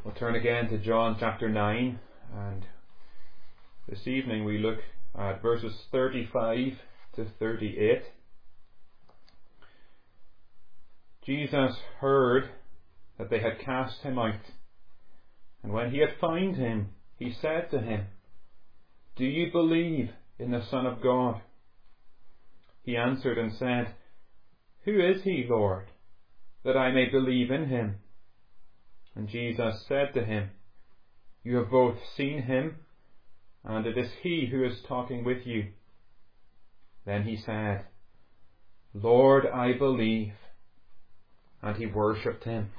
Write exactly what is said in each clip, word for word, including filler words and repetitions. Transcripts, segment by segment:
We'll turn again to John chapter nine, and this evening we look at verses thirty-five to thirty-eight. Jesus heard that they had cast him out, and when he had found him, he said to him, "Do you believe in the Son of God?" He answered and said, "Who is he, Lord, that I may believe in him?" And Jesus said to him, "You have both seen him, and it is he who is talking with you." Then he said, "Lord, I believe." And he worshipped him.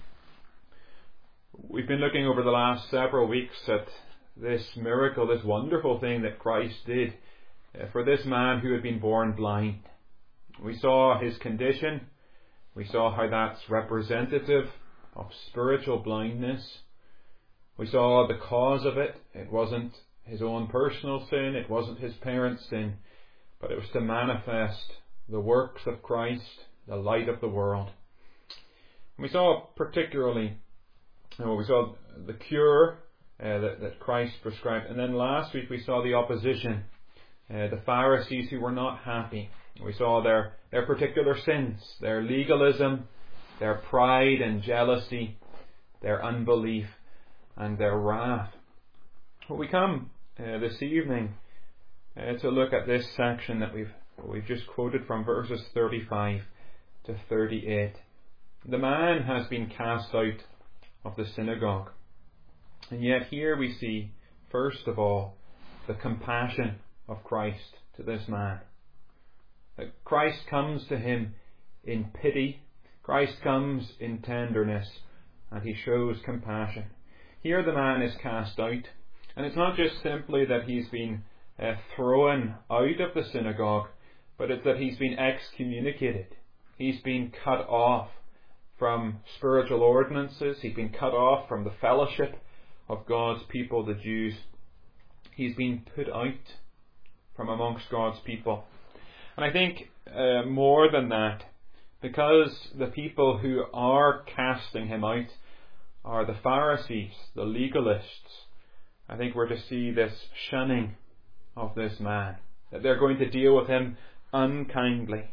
We've been looking over the last several weeks at this miracle, this wonderful thing that Christ did for this man who had been born blind. We saw his condition. We saw how that's representative of spiritual blindness. We saw the cause of it. It wasn't his own personal sin. It wasn't his parents' sin. But it was to manifest the works of Christ, the light of the world. And we saw particularly, well, we saw the cure uh, that, that Christ prescribed. And then last week we saw the opposition. Uh, the Pharisees who were not happy. We saw their, their particular sins, their legalism, their pride and jealousy, their unbelief and their wrath. Well, we come uh, this evening uh, to look at this section that we've we've just quoted from, verses thirty-five to thirty-eight. The man has been cast out of the synagogue, and yet here we see, first of all, the compassion of Christ to this man. That Christ comes to him in pity. Christ comes in tenderness, and he shows compassion. Here the man is cast out, and it's not just simply that he's been uh, thrown out of the synagogue, but it's that he's been excommunicated. He's been cut off from spiritual ordinances. He's been cut off from the fellowship of God's people, the Jews. He's been put out from amongst God's people. And I think uh, more than that, because the people who are casting him out are the Pharisees, the legalists, I think we're to see this shunning of this man, that they're going to deal with him unkindly.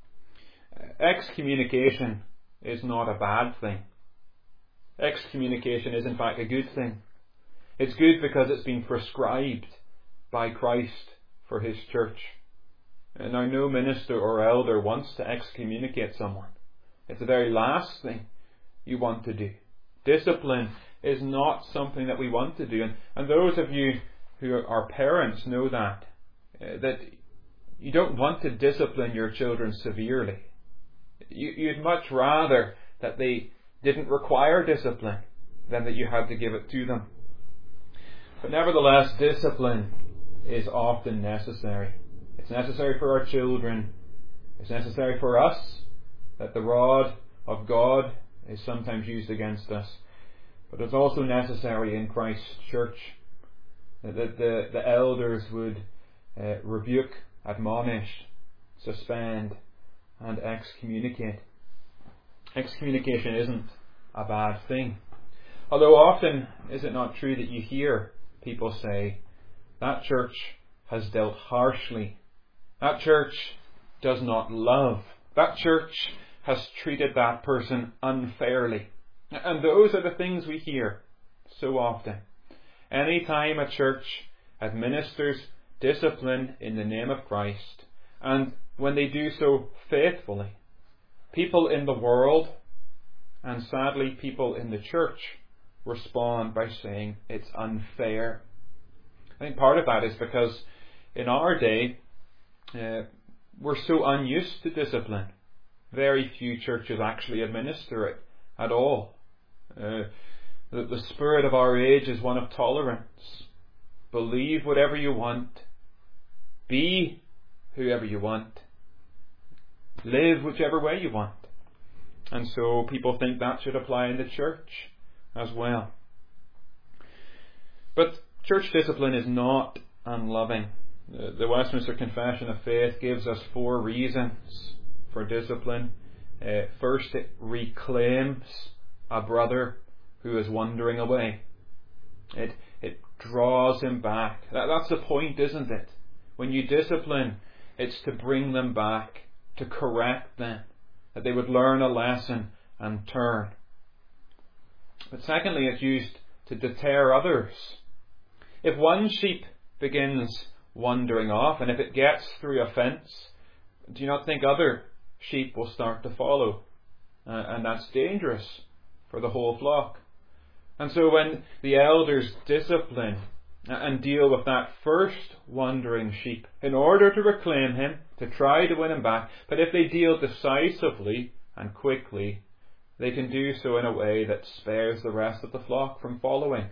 Excommunication is not a bad thing. Excommunication is in fact a good thing. It's good because it's been prescribed by Christ for his church. And now no minister or elder wants to excommunicate someone. It's the very last thing you want to do. Discipline is not something that we want to do. And, and those of you who are parents know that. Uh, that you don't want to discipline your children severely. You, you'd much rather that they didn't require discipline than that you had to give it to them. But nevertheless, discipline is often necessary. It's necessary for our children. It's necessary for us, that the rod of God is sometimes used against us. But it's also necessary in Christ's church that the, the elders would uh, rebuke, admonish, suspend, and excommunicate. Excommunication isn't a bad thing. Although often, is it not true that you hear people say, that church has dealt harshly. That church does not love. That church has treated that person unfairly. And those are the things we hear so often. Any time a church administers discipline in the name of Christ, and when they do so faithfully, people in the world, and sadly people in the church, respond by saying it's unfair. I think part of that is because in our day, Uh, we're so unused to discipline. Very few churches actually administer it at all. Uh, the, the spirit of our age is one of tolerance. Believe whatever you want. Be whoever you want. Live whichever way you want. And so people think that should apply in the church as well. But church discipline is not unloving. The Westminster Confession of Faith gives us four reasons for discipline. Uh, first, it reclaims a brother who is wandering away. It it draws him back. That, that's the point, isn't it? When you discipline, it's to bring them back, to correct them, that they would learn a lesson and turn. But secondly, it's used to deter others. If one sheep begins wandering off, and if it gets through a fence, do you not think other sheep will start to follow? Uh, and that's dangerous for the whole flock. And so when the elders discipline and deal with that first wandering sheep in order to reclaim him, to try to win him back, but if they deal decisively and quickly, they can do so in a way that spares the rest of the flock from following.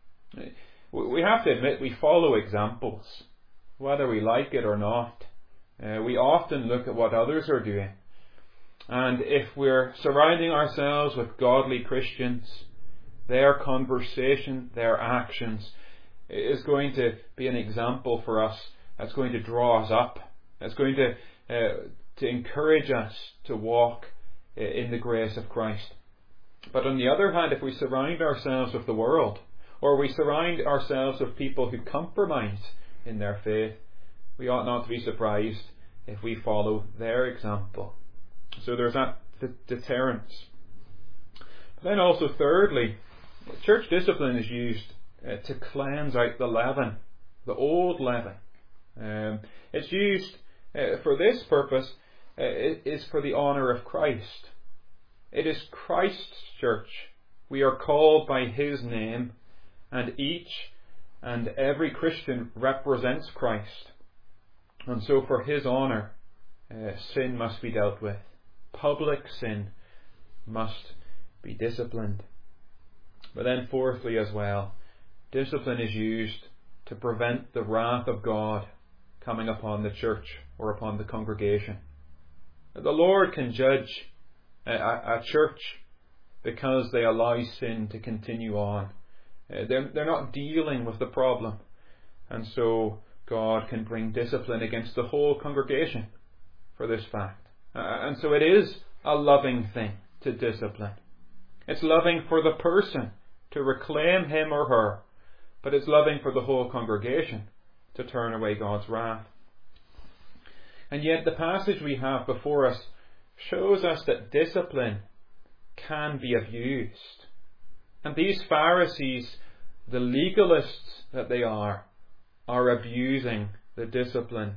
We have to admit we follow examples, whether we like it or not. Uh, we often look at what others are doing. And if we're surrounding ourselves with godly Christians, their conversation, their actions is going to be an example for us. That's going to draw us up. That's going to uh, to encourage us to walk in the grace of Christ. But on the other hand, if we surround ourselves with the world, or we surround ourselves with people who compromise in their faith, we ought not to be surprised if we follow their example. So there's that d- deterrence. But then also thirdly, church discipline is used uh, to cleanse out the leaven, the old leaven. Um, it's used uh, for this purpose, uh, it is for the honour of Christ. It is Christ's church. We are called by His name, and each and every Christian represents Christ. And so for His honour, uh, sin must be dealt with. Public sin must be disciplined. But then fourthly as well, discipline is used to prevent the wrath of God coming upon the church or upon the congregation. The Lord can judge a, a church because they allow sin to continue on. Uh, they're, they're not dealing with the problem. And so God can bring discipline against the whole congregation for this fact. Uh, and so it is a loving thing to discipline. It's loving for the person to reclaim him or her, but it's loving for the whole congregation to turn away God's wrath. And yet the passage we have before us shows us that discipline can be abused. And these Pharisees, the legalists that they are, are abusing the discipline.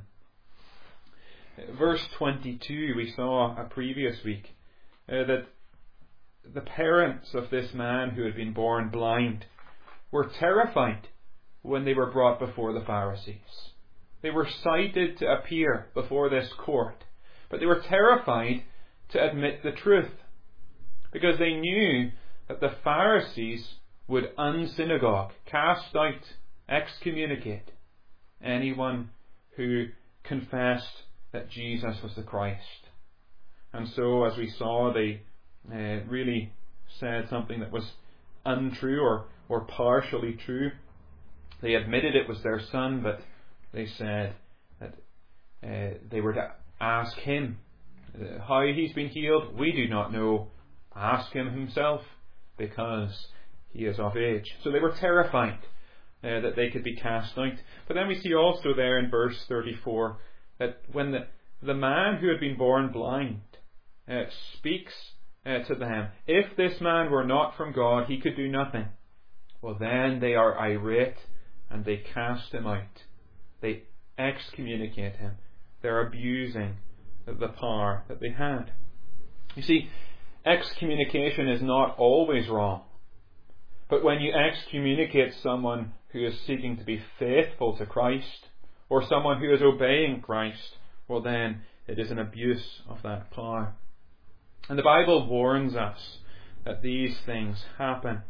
Verse twenty-two, we saw a previous week uh, that the parents of this man who had been born blind were terrified when they were brought before the Pharisees. They were cited to appear before this court, but they were terrified to admit the truth, because they knew that the Pharisees would unsynagogue, cast out, excommunicate anyone who confessed that Jesus was the Christ. And so, as we saw, they uh, really said something that was untrue or, or partially true. They admitted it was their son, but they said that uh, they were to ask him uh, how he's been healed. We do not know. Ask him himself, because he is of age. So they were terrified uh, that they could be cast out. But then we see also there in verse thirty-four that when the, the man who had been born blind uh, speaks uh, to them, if this man were not from God, he could do nothing. Well, then they are irate and they cast him out. They excommunicate him. They're abusing the power that they had. You see, excommunication is not always wrong. But when you excommunicate someone who is seeking to be faithful to Christ, or someone who is obeying Christ, well then it is an abuse of that power. And the Bible warns us that these things happen.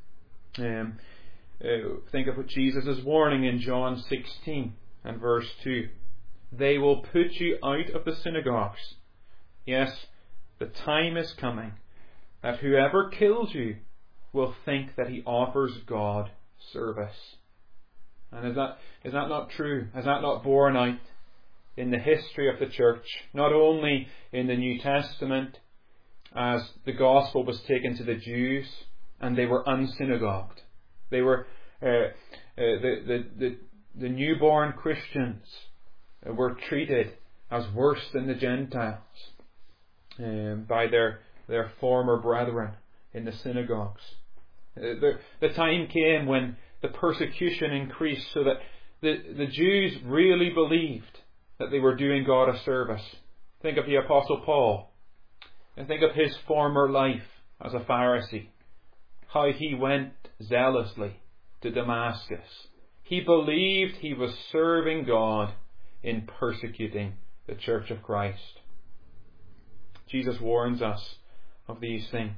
Um, uh, think of what Jesus is warning in John sixteen and verse two. They will put you out of the synagogues. Yes, the time is coming that whoever kills you will think that he offers God service. And is that is that not true? Is that not borne out in the history of the church? Not only in the New Testament, as the gospel was taken to the Jews and they were unsynagogued. They were uh, uh, the, the the the newborn Christians were treated as worse than the Gentiles um, by their their former brethren in the synagogues. Uh, the, the time came when the persecution increased, so that the, the Jews really believed that they were doing God a service. Think of the Apostle Paul, and think of his former life as a Pharisee, how he went zealously to Damascus. He believed he was serving God in persecuting the Church of Christ. Jesus warns us of these things.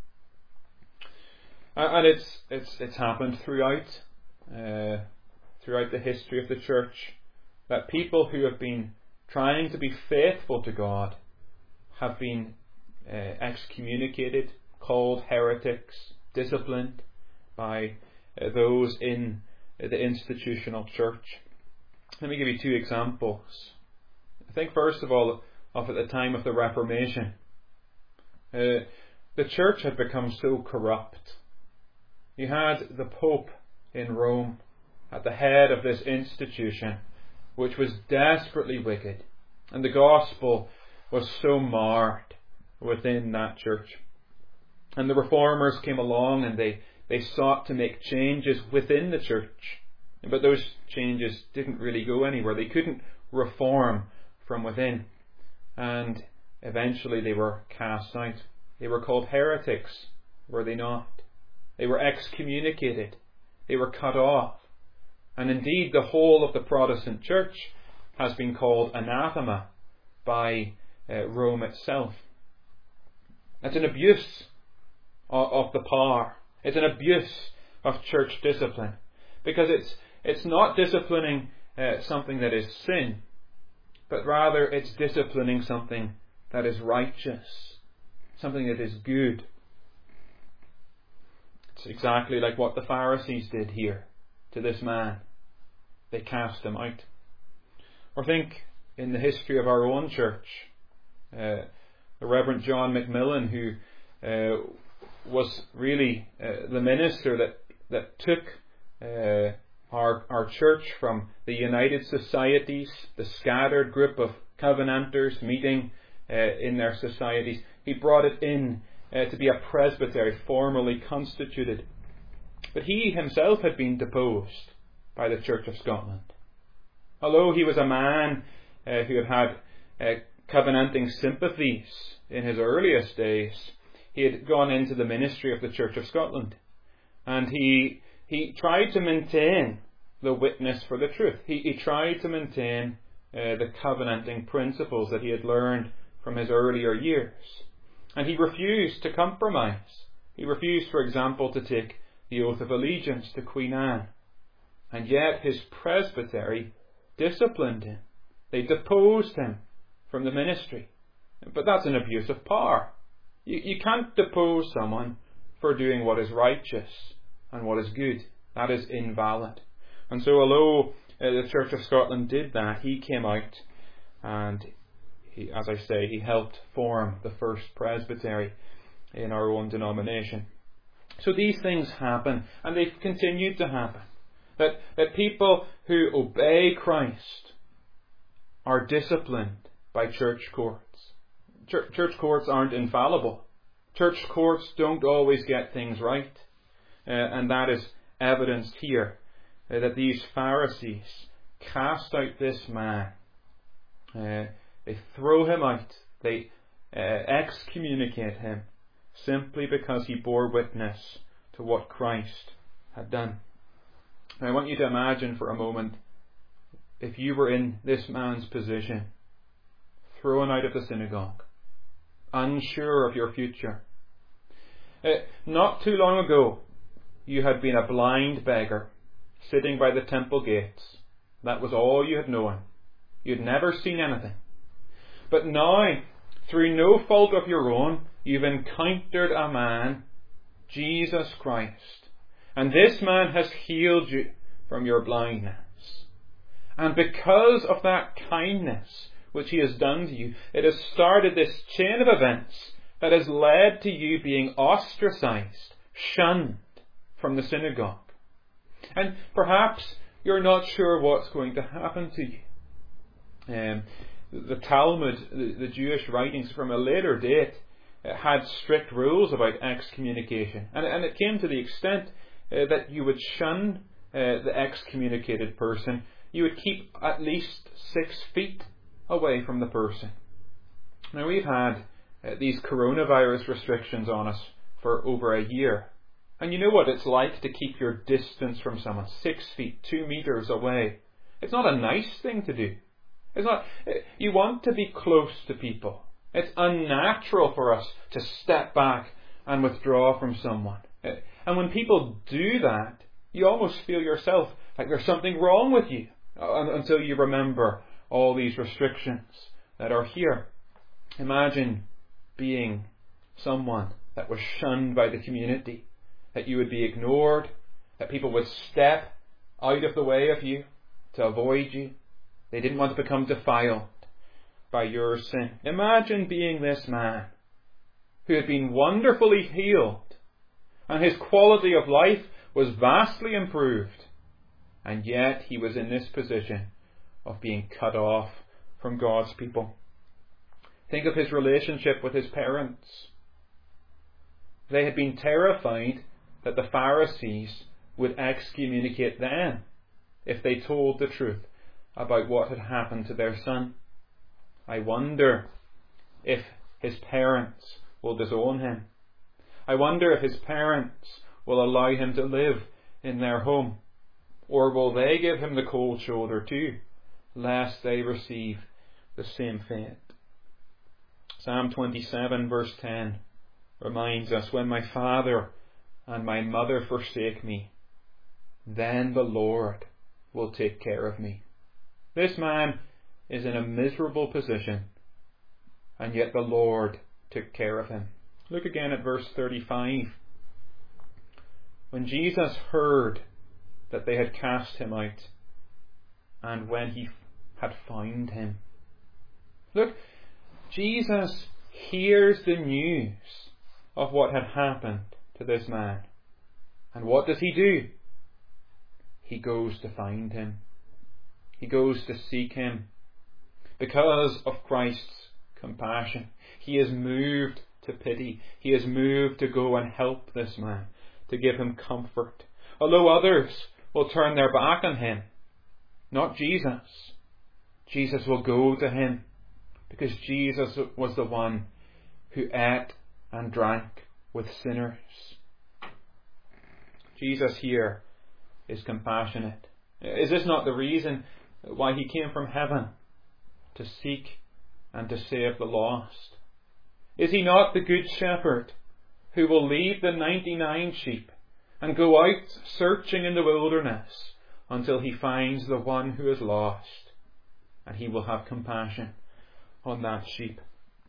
And it's it's it's happened throughout uh, throughout the history of the church that people who have been trying to be faithful to God have been uh, excommunicated, called heretics, disciplined by uh, those in the institutional church. Let me give you two examples. I think first of all of at the time of the Reformation, uh, the church had become so corrupt. You had the Pope in Rome at the head of this institution, which was desperately wicked, and the gospel was so marred within that church. And the reformers came along and they, they sought to make changes within the church, but those changes didn't really go anywhere. They couldn't reform from within, and eventually they were cast out. They were called heretics, were they not? They were excommunicated. They were cut off. And indeed, the whole of the Protestant church has been called anathema by uh, Rome itself. It's an abuse of, of the power. It's an abuse of church discipline, because it's it's not disciplining uh, something that is sin, but rather it's disciplining something that is righteous, something that is good. It's exactly like what the Pharisees did here to this man. They cast him out. Or think in the history of our own church, uh, the Reverend John McMillan, who uh, was really uh, the minister that that took uh, our our church from the United Societies, the scattered group of Covenanters meeting uh, in their societies. He brought it in uh, to be a presbytery formally constituted. But he himself had been deposed by the Church of Scotland. Although he was a man uh, who had had uh, covenanting sympathies in his earliest days, he had gone into the ministry of the Church of Scotland, and he he tried to maintain the witness for the truth. He, he tried to maintain uh, the covenanting principles that he had learned from his earlier years, and he refused to compromise. He refused, for example, to take the oath of allegiance to Queen Anne, and yet his presbytery disciplined him. They deposed him from the ministry. But that's an abuse of power. You, you can't depose someone for doing what is righteous and what is good. That is invalid. And so although uh, the Church of Scotland did that, he came out and, he, as I say, he helped form the first presbytery in our own denomination. So these things happen, and they've continued to happen. That, that people who obey Christ are disciplined by church courts. Church, church courts aren't infallible. Church courts don't always get things right. Uh, and that is evidenced here, uh, that these Pharisees cast out this man. Uh, they throw him out. They uh, excommunicate him simply because he bore witness to what Christ had done. Now, I want you to imagine for a moment, if you were in this man's position, thrown out of the synagogue, unsure of your future. Uh, not too long ago, you had been a blind beggar, sitting by the temple gates. That was all you had known. You'd never seen anything. But now, through no fault of your own, you've encountered a man, Jesus Christ. And this man has healed you from your blindness. And because of that kindness which he has done to you, it has started this chain of events that has led to you being ostracized, shunned from the synagogue. And perhaps you're not sure what's going to happen to you. Um, the Talmud, the, the Jewish writings from a later date, uh, had strict rules about excommunication. And, and it came to the extent uh, that you would shun uh, the excommunicated person. You would keep at least six feet away from the person. Now, we've had uh, these coronavirus restrictions on us for over a year. And you know what it's like to keep your distance from someone, six feet, two meters away. It's not a nice thing to do. It's not. You want to be close to people. It's unnatural for us to step back and withdraw from someone. And when people do that, you almost feel yourself like there's something wrong with you until you remember all these restrictions that are here. Imagine being someone that was shunned by the community, that you would be ignored, that people would step out of the way of you to avoid you. They didn't want to become defiled by your sin. Imagine being this man who had been wonderfully healed and his quality of life was vastly improved, and yet he was in this position of being cut off from God's people. Think of his relationship with his parents. They had been terrified that the Pharisees would excommunicate them if they told the truth about what had happened to their son. I wonder if his parents will disown him. I wonder if his parents will allow him to live in their home, or will they give him the cold shoulder too, lest they receive the same fate. Psalm twenty-seven verse ten reminds us, when my father and my mother forsake me, then the Lord will take care of me. This man is in a miserable position, and yet the Lord took care of him. Look again at verse thirty-five. When Jesus heard that they had cast him out, and when he had found him. Look, Jesus hears the news of what had happened to this man. And what does he do? He goes to find him. He goes to seek him. Because of Christ's compassion, he is moved to pity. He is moved to go and help this man, to give him comfort. Although others will turn their back on him, not Jesus. Jesus will go to him, because Jesus was the one who ate and drank with sinners. Jesus here is compassionate. Is this not the reason why he came from heaven? To seek and to save the lost. Is he not the good shepherd who will leave the ninety-nine sheep and go out searching in the wilderness until he finds the one who is lost? And he will have compassion on that sheep.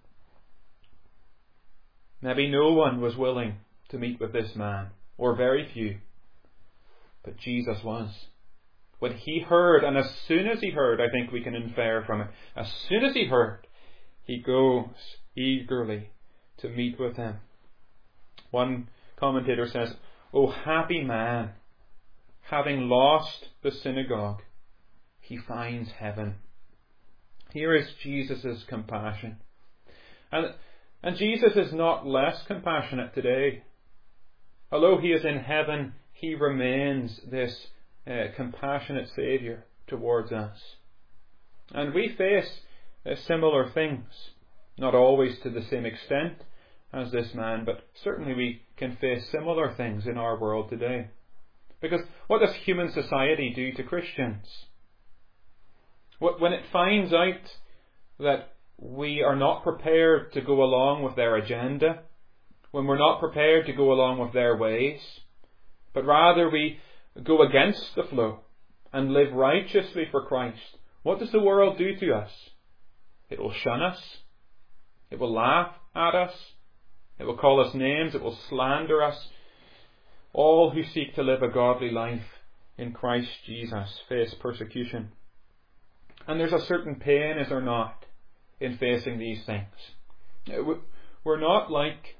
Maybe no one was willing to meet with this man, or very few, but Jesus was. When he heard, and as soon as he heard, I think we can infer from it, as soon as he heard, he goes eagerly to meet with him. One commentator says, "O happy man, having lost the synagogue, he finds heaven." Here is Jesus' compassion. And, and Jesus is not less compassionate today. Although he is in heaven, he remains this uh, compassionate Saviour towards us. And we face uh, similar things, not always to the same extent as this man, but certainly we can face similar things in our world today. Because what does human society do to Christians? When it finds out that we are not prepared to go along with their agenda, when we're not prepared to go along with their ways, but rather we go against the flow and live righteously for Christ, what does the world do to us? It will shun us. It will laugh at us. It will call us names. It will slander us. All who seek to live a godly life in Christ Jesus face persecution. And there's a certain pain, is there not, in facing these things. We're not like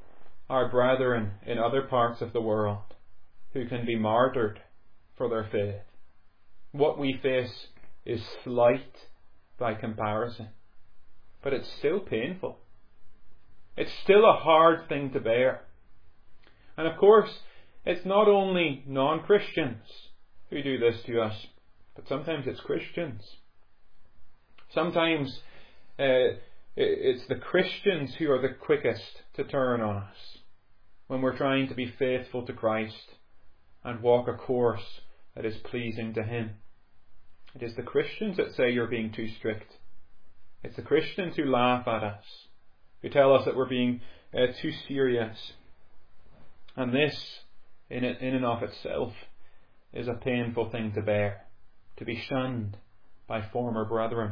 our brethren in other parts of the world who can be martyred for their faith. What we face is slight by comparison, but it's still painful. It's still a hard thing to bear. And of course, it's not only non-Christians who do this to us, but sometimes it's Christians. Sometimes uh, it's the Christians who are the quickest to turn on us when we're trying to be faithful to Christ and walk a course that is pleasing to Him. It is the Christians that say you're being too strict. It's the Christians who laugh at us, who tell us that we're being uh, too serious. And this, in, it, in and of itself, is a painful thing to bear, to be shunned by former brethren.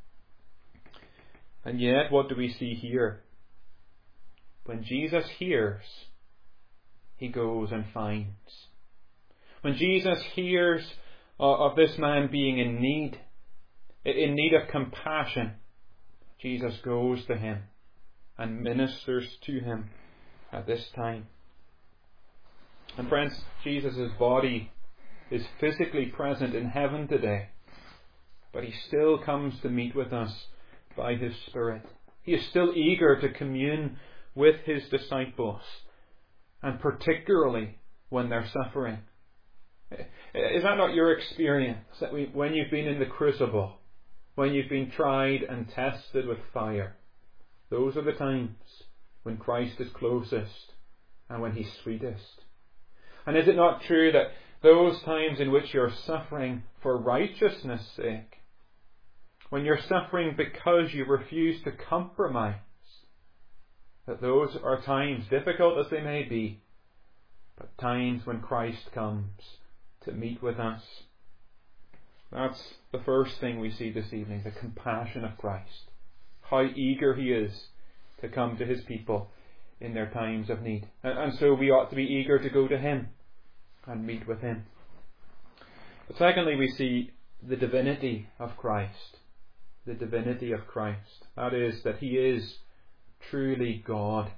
And yet, what do we see here? When Jesus hears, He goes and finds. When Jesus hears of this man being in need, in need of compassion, Jesus goes to him and ministers to him at this time. And friends, Jesus' body is physically present in heaven today, but He still comes to meet with us by His Spirit. He is still eager to commune with His disciples, and particularly when they're suffering. Is that not your experience? That we, when you've been in the crucible, when you've been tried and tested with fire, those are the times when Christ is closest and when He's sweetest. And is it not true that those times in which you're suffering for righteousness' sake, when you're suffering because you refuse to compromise, that those are times, difficult as they may be, but times when Christ comes to meet with us? That's the first thing we see this evening, the compassion of Christ. How eager He is to come to His people in their times of need. And, and so we ought to be eager to go to Him and meet with Him. But secondly, we see the divinity of Christ. The divinity of Christ. That is, that He is truly God.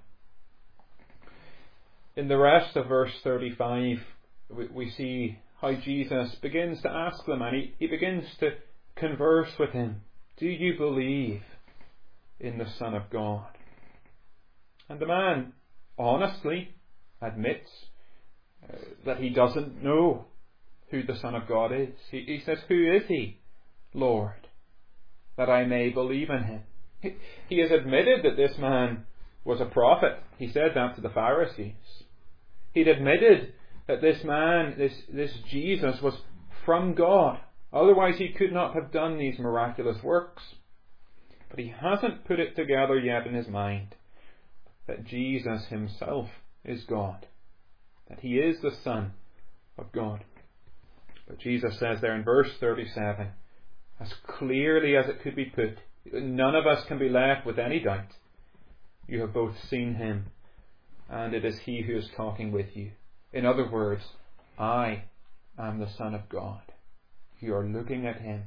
In the rest of verse thirty-five, we, we see how Jesus begins to ask them, and he, he begins to converse with him. Do you believe in the Son of God? And the man honestly admits uh, that he doesn't know who the Son of God is. He, he says, who is He, Lord, that I may believe in Him? He, he has admitted that this man was a prophet. He said that to the Pharisees. He'd admitted that this man, this, this Jesus, was from God. Otherwise He could not have done these miraculous works. But he hasn't put it together yet in his mind that Jesus Himself is God, that He is the Son of God. But Jesus says there in verse thirty-seven, as clearly as it could be put, none of us can be left with any doubt. You have both seen Him, and it is He who is talking with you. In other words, I am the Son of God. You are looking at Him.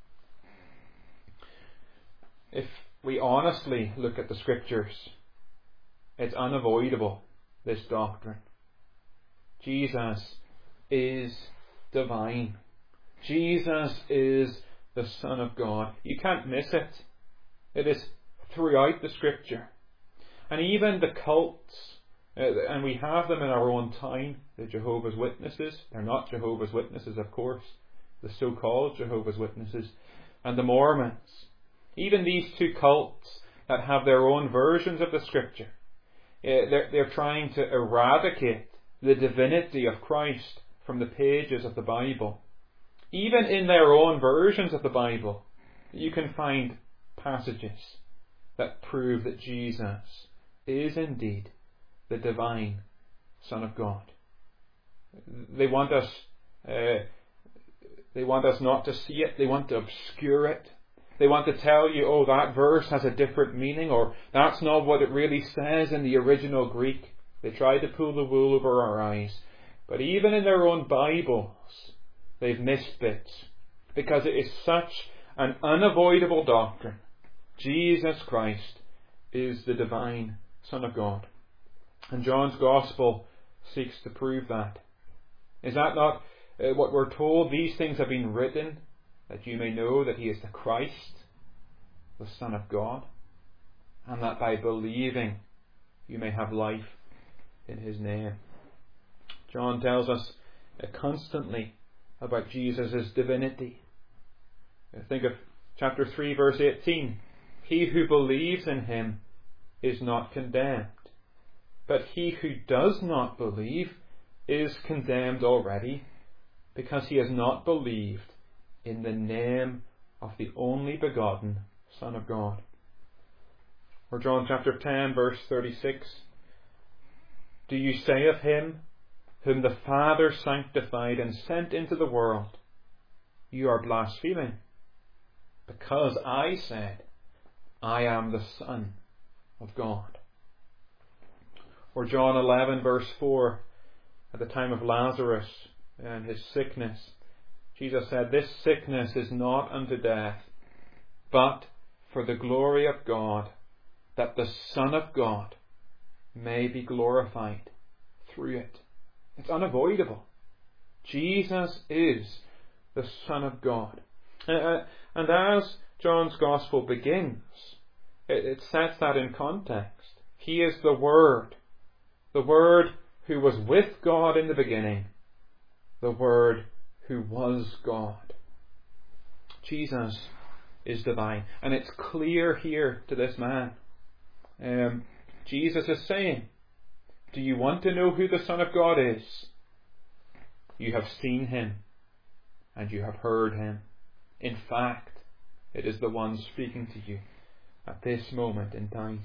If we honestly look at the Scriptures, it's unavoidable, this doctrine. Jesus is divine. Jesus is the Son of God. You can't miss it. It is throughout the Scripture. And even the cults, uh, and we have them in our own time, the Jehovah's Witnesses. They're not Jehovah's Witnesses, of course. The so-called Jehovah's Witnesses. And the Mormons. Even these two cults that have their own versions of the Scripture. Uh, they're, they're trying to eradicate the divinity of Christ from the pages of the Bible. Even in their own versions of the Bible, you can find passages that prove that Jesus is indeed the divine Son of God. They want us, uh, they want us not to see it. They want to obscure it. They want to tell you, oh, that verse has a different meaning, or that's not what it really says in the original Greek. They try to pull the wool over our eyes. But even in their own Bibles, they've missed bits, because it is such an unavoidable doctrine. Jesus Christ is the divine Son of God. And John's Gospel seeks to prove that. Is that not uh, what we're told? These things have been written that you may know that he is the Christ, the Son of God, and that by believing you may have life in his name. John tells us uh, constantly about Jesus' divinity. Uh, think of chapter three, verse eighteen. He who believes in him is not condemned, but he who does not believe is condemned already, because he has not believed in the name of the only begotten Son of God. Or John chapter ten, verse thirty-six. Do you say of him whom the Father sanctified and sent into the world, you are blaspheming, because I said, I am the Son of God. Or John eleven, verse four. At the time of Lazarus and his sickness, Jesus said, this sickness is not unto death, but for the glory of God, that the Son of God may be glorified through it. It's unavoidable. Jesus is the Son of God. Uh, and as John's Gospel begins, it, it sets that in context. He is the Word. The Word who was with God in the beginning. The Word who was God. Jesus is divine. And it's clear here to this man. Um, Jesus is saying, do you want to know who the Son of God is? You have seen him and you have heard him. In fact, it is the one speaking to you at this moment in time.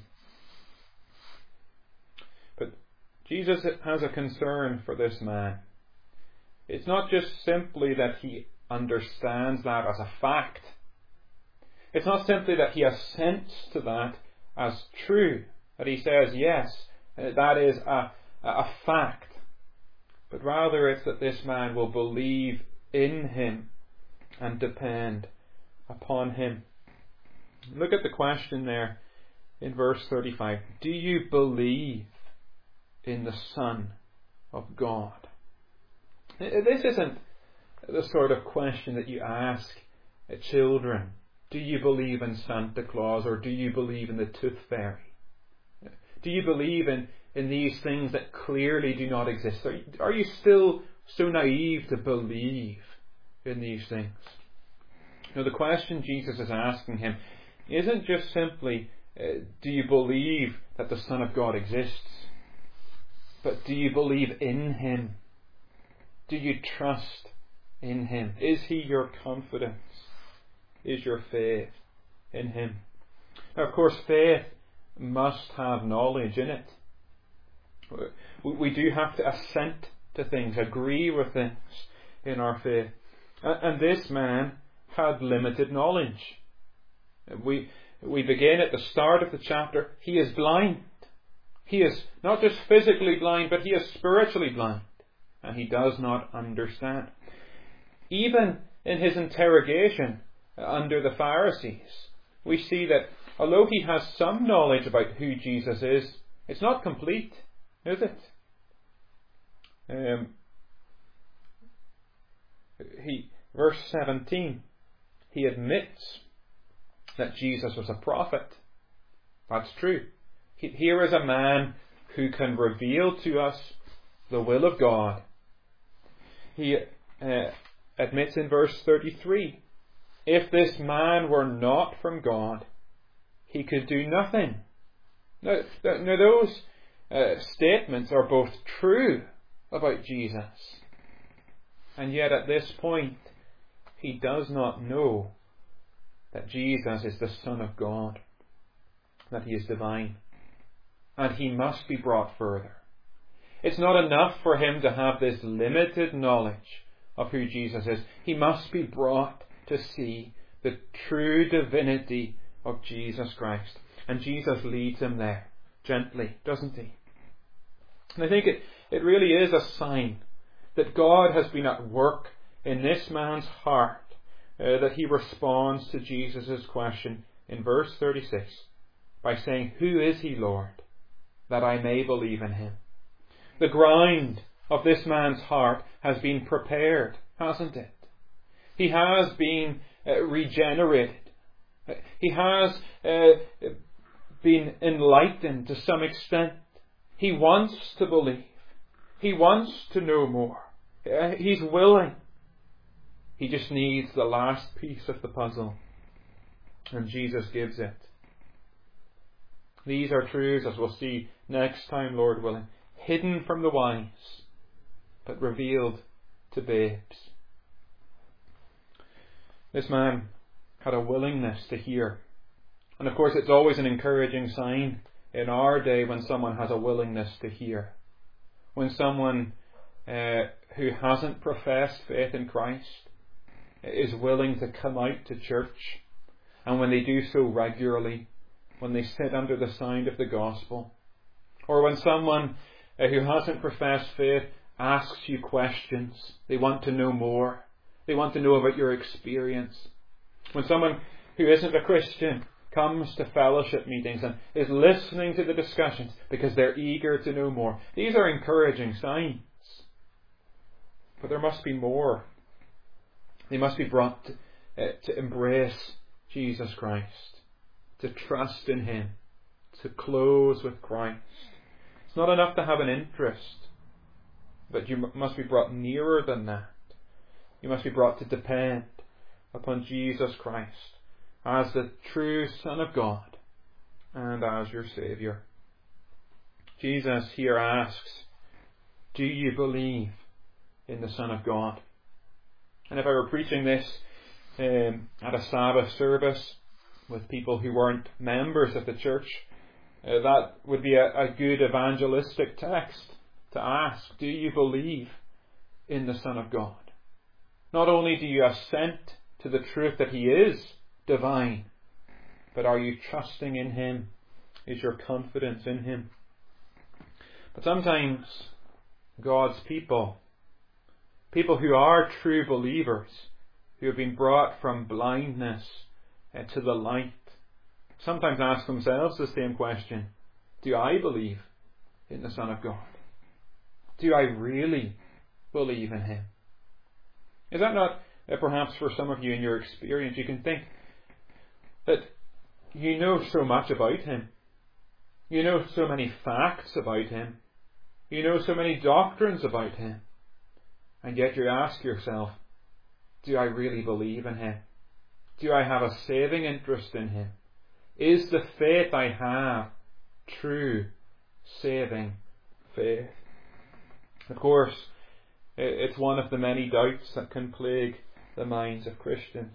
But Jesus has a concern for this man. It's not just simply that he understands that as a fact. It's not simply that he assents to that as true, that he says, yes, that is a, a fact. But rather it's that this man will believe in him and depend upon him. Look at the question there in verse thirty-five. Do you believe in the Son of God? This isn't the sort of question that you ask children. Do you believe in Santa Claus, or do you believe in the Tooth Fairy? Do you believe in, in these things that clearly do not exist? Are you, are you still so naive to believe in these things? Now, the question Jesus is asking him isn't just simply, uh, do you believe that the Son of God exists? But do you believe in him? Do you trust in him? Is he your confidence? Is your faith in him? Now, of course, faith must have knowledge in it. We do have to assent to things, agree with things in our faith. And this man had limited knowledge. We, we begin at the start of the chapter. He is blind. He is not just physically blind, but he is spiritually blind. And he does not understand. Even in his interrogation under the Pharisees, we see that although he has some knowledge about who Jesus is, it's not complete, is it? Um, he, verse seventeen, he admits that Jesus was a prophet. That's true. He, here is a man who can reveal to us the will of God. He uh, admits in verse thirty-three, if this man were not from God, he could do nothing. Now, now those uh, statements are both true about Jesus. And yet at this point, he does not know that Jesus is the Son of God, that he is divine. And he must be brought further. It's not enough for him to have this limited knowledge of who Jesus is. He must be brought to see the true divinity of Jesus Christ. And Jesus leads him there, gently, doesn't he? And I think it, it really is a sign that God has been at work in this man's heart, uh, that he responds to Jesus' question in verse thirty-six by saying, who is he, Lord? that I may believe in him. The ground of this man's heart has been prepared, hasn't it? He has been uh, regenerated. He has uh, been enlightened to some extent. He wants to believe. He wants to know more. Uh, he's willing. He just needs the last piece of the puzzle. And Jesus gives it. These are truths, as we'll see next time, Lord willing, hidden from the wise, but revealed to babes. This man had a willingness to hear. And of course, it's always an encouraging sign in our day when someone has a willingness to hear. When someone uh, who hasn't professed faith in Christ is willing to come out to church, and when they do so regularly, when they sit under the sound of the gospel, or when someone uh, who hasn't professed faith asks you questions, they want to know more, they want to know about your experience. When someone who isn't a Christian comes to fellowship meetings and is listening to the discussions because they're eager to know more, these are encouraging signs. But there must be more. They must be brought to, uh, to embrace Jesus Christ, to trust in him, to close with Christ. It's not enough to have an interest, but you must be brought nearer than that. You must be brought to depend upon Jesus Christ as the true Son of God and as your Saviour. Jesus here asks, do you believe in the Son of God? And if I were preaching this um, at a Sabbath service with people who weren't members of the church, uh, that would be a, a good evangelistic text to ask, do you believe in the Son of God? Not only do you assent to the truth that he is divine, but are you trusting in him? Is your confidence in him? But sometimes God's people, people who are true believers, who have been brought from blindness uh, to the light, sometimes ask themselves the same question. Do I believe in the Son of God? Do I really believe in him? Is that not uh, perhaps for some of you in your experience, you can think that you know so much about him. You know so many facts about him. You know so many doctrines about him. And yet you ask yourself, do I really believe in him? Do I have a saving interest in him? Is the faith I have true saving faith? Of course, it's one of the many doubts that can plague the minds of Christians.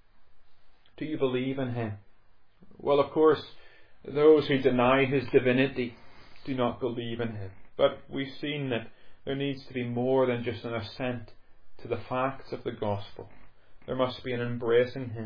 Do you believe in him? Well, of course, those who deny his divinity do not believe in him. But we've seen that there needs to be more than just an assent to the facts of the gospel. There must be an embracing him.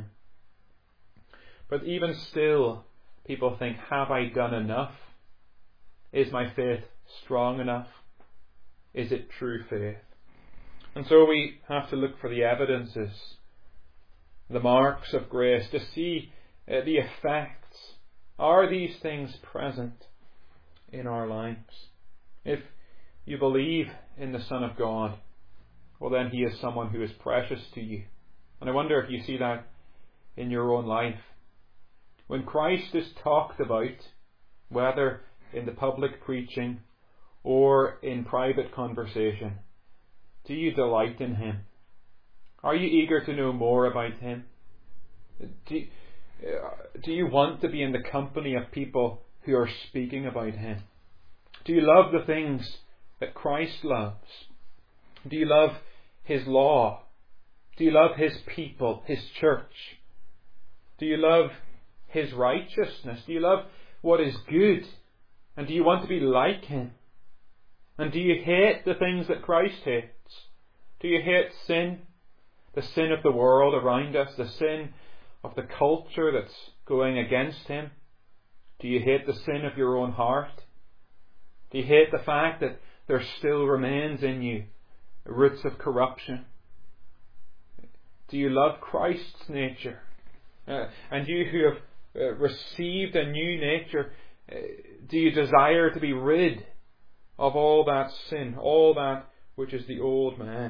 But even still, people think, have I done enough? Is my faith strong enough? Is it true faith? And so we have to look for the evidences, the marks of grace, to see uh, the effects. Are these things present in our lives? If you believe in the Son of God, well then he is someone who is precious to you. And I wonder if you see that in your own life. When Christ is talked about, whether in the public preaching or in private conversation, do you delight in him? Are you eager to know more about him? Do you, uh, do you want to be in the company of people who are speaking about him? Do you love the things that Christ loves? Do you love his law? Do you love his people, his church? Do you love his righteousness? Do you love what is good? And do you want to be like him? And do you hate the things that Christ hates? Do you hate sin? The sin of the world around us, the sin of the culture that's going against him? Do you hate the sin of your own heart? Do you hate the fact that there still remains in you roots of corruption? Do you love Christ's nature? Uh, and you who have uh, received a new nature, uh, do you desire to be rid of all that sin, all that which is the old man?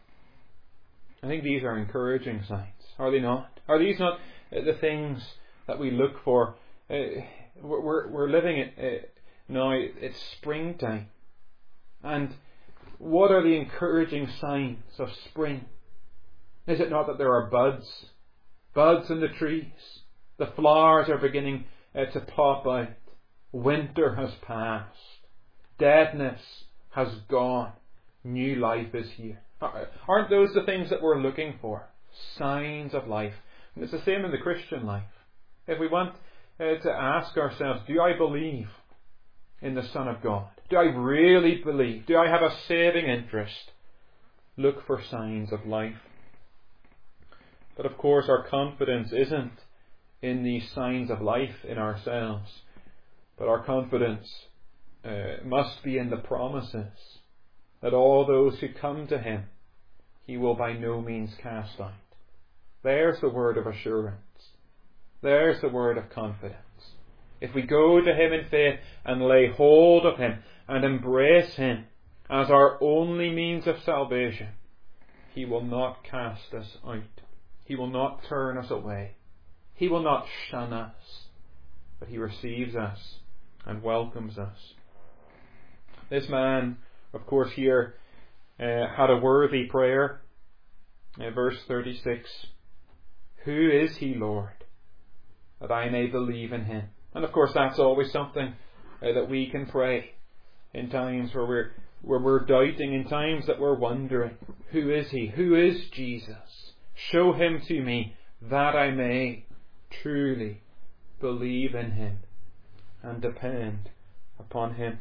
I think these are encouraging signs, are they not? Are these not the things that we look for? Uh, we're, we're living it uh, now, it's springtime. And what are the encouraging signs of spring? Is it not that there are buds? Buds in the trees. The flowers are beginning uh, to pop out. Winter has passed. Deadness has gone. New life is here. Aren't those the things that we're looking for? Signs of life. And it's the same in the Christian life. If we want uh, to ask ourselves, do I believe in the Son of God? Do I really believe? Do I have a saving interest? Look for signs of life. But of course our confidence isn't in these signs of life in ourselves, but our confidence uh, must be in the promises that all those who come to Him, He will by no means cast out. There's the word of assurance. There's the word of confidence. If we go to Him in faith and lay hold of Him and embrace Him as our only means of salvation, He will not cast us out. He will not turn us away. He will not shun us, but He receives us and welcomes us. This man, of course, here uh, had a worthy prayer. Uh, verse thirty-six, who is He, Lord, that I may believe in Him? And of course that's always something uh, that we can pray in times where we're, where we're doubting, in times that we're wondering, who is He? Who is Jesus? Show Him to me that I may truly believe in Him and depend upon Him.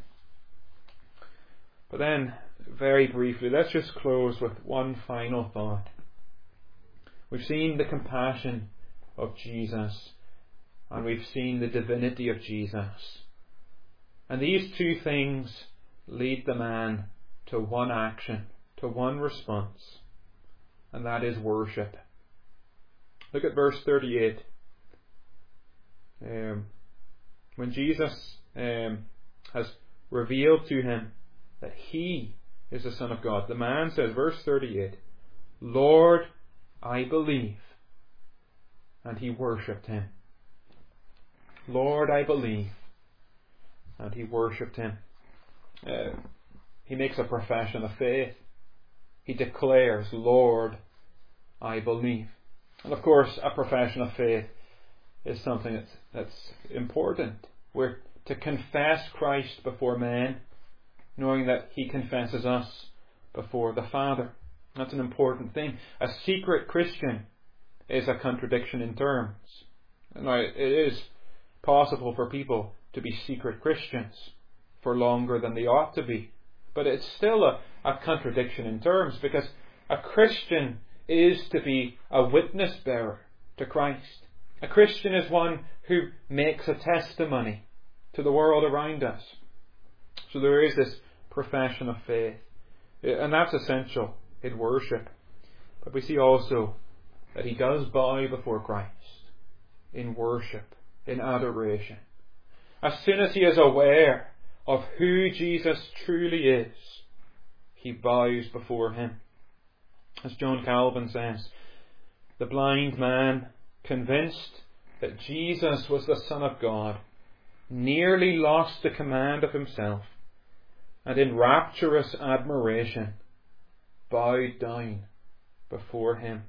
But then, very briefly, let's just close with one final thought. We've seen the compassion of Jesus, and we've seen the divinity of Jesus. And these two things lead the man to one action, to one response, and that is worship. Look at verse thirty-eight. Um, when Jesus um, has revealed to him that He is the Son of God, the man says, verse thirty-eight, Lord, I believe. And he worshipped Him. Lord, I believe. And he worshipped Him. Uh, he makes a profession of faith. He declares, Lord, I believe. And of course, a profession of faith is something that's, that's important. We're to confess Christ before men, knowing that He confesses us before the Father. That's an important thing. A secret Christian is a contradiction in terms. Now, it is possible for people to be secret Christians for longer than they ought to be. But it's still a, a contradiction in terms, because a Christian is to be a witness bearer to Christ. A Christian is one who makes a testimony to the world around us. So there is this profession of faith, and that's essential in worship. But we see also that he does bow before Christ in worship, in adoration. As soon as he is aware of who Jesus truly is, he bows before Him. As John Calvin says, the blind man, convinced that Jesus was the Son of God, nearly lost the command of himself, and in rapturous admiration bowed down before Him.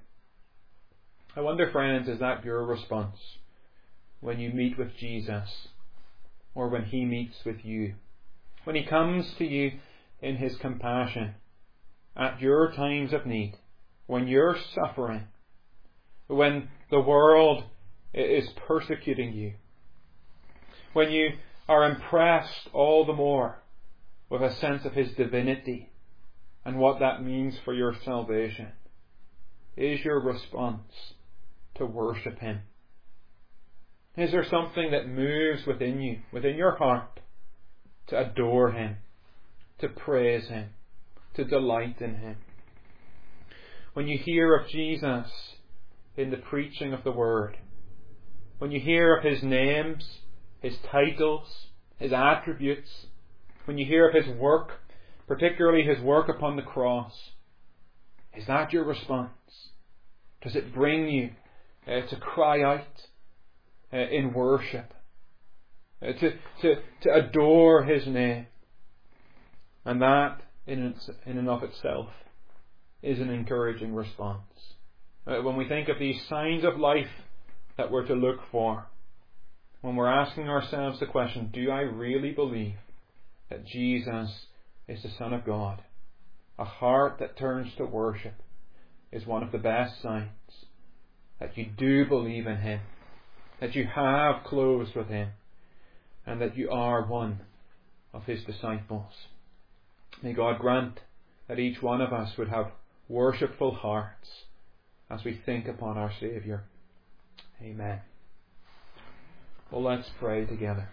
I wonder, friends, is that your response when you meet with Jesus, or when He meets with you? When He comes to you in His compassion at your times of need, when you're suffering, when the world is persecuting you, when you are impressed all the more with a sense of His divinity and what that means for your salvation, is your response to worship Him? Is there something that moves within you, within your heart, to adore Him, to praise Him, to delight in Him? When you hear of Jesus in the preaching of the Word, when you hear of His names, His titles, His attributes, when you hear of His work, particularly His work upon the cross, is that your response? Does it bring you uh, to cry out uh, in worship, uh, to, to, to adore His name? And that, in, its, in and of itself, is an encouraging response. Uh, when we think of these signs of life that we're to look for, when we're asking ourselves the question, do I really believe that Jesus is the Son of God? A heart that turns to worship is one of the best signs that you do believe in Him, that you have closed with Him, and that you are one of His disciples. May God grant that each one of us would have worshipful hearts as we think upon our Saviour. Amen. Well, let's pray together.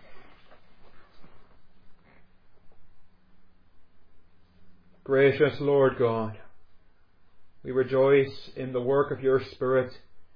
Gracious Lord God, we rejoice in the work of your Spirit,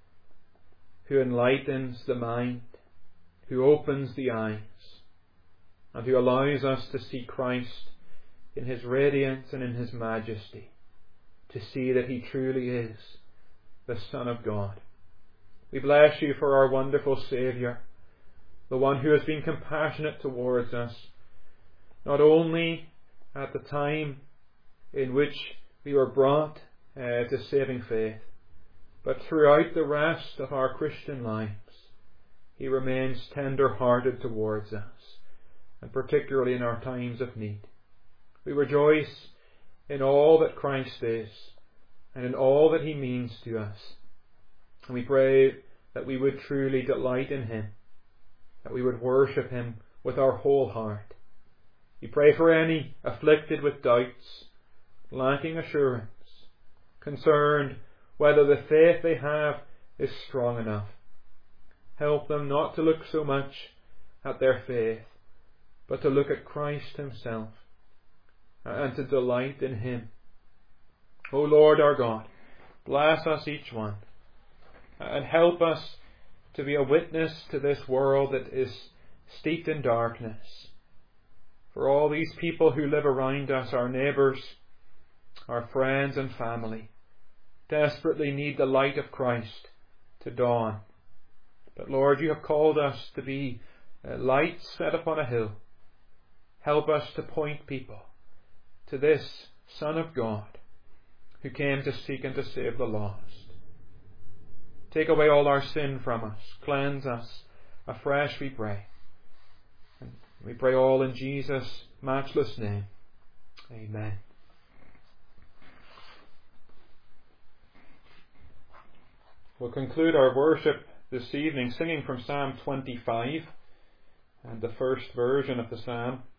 who enlightens the mind, who opens the eyes, and who allows us to see Christ in His radiance and in His majesty, to see that He truly is the Son of God. We bless you for our wonderful Saviour, the one who has been compassionate towards us, not only at the time in which we were brought uh, to saving faith, but throughout the rest of our Christian lives. He remains tender-hearted towards us, and particularly in our times of need. We rejoice in all that Christ is, and in all that He means to us. And we pray that we would truly delight in Him, that we would worship Him with our whole heart. We pray for any afflicted with doubts, lacking assurance, concerned whether the faith they have is strong enough. Help them not to look so much at their faith, but to look at Christ Himself, and to delight in Him. O Lord our God, bless us each one, and help us to be a witness to this world that is steeped in darkness. For all these people who live around us, our neighbours, our friends and family, desperately need the light of Christ to dawn. But Lord, you have called us to be lights set upon a hill. Help us to point people to this Son of God, who came to seek and to save the lost. Take away all our sin from us. Cleanse us afresh, we pray. And we pray all in Jesus' matchless name. Amen. We'll conclude our worship this evening singing from Psalm twenty-five and the first version of the psalm.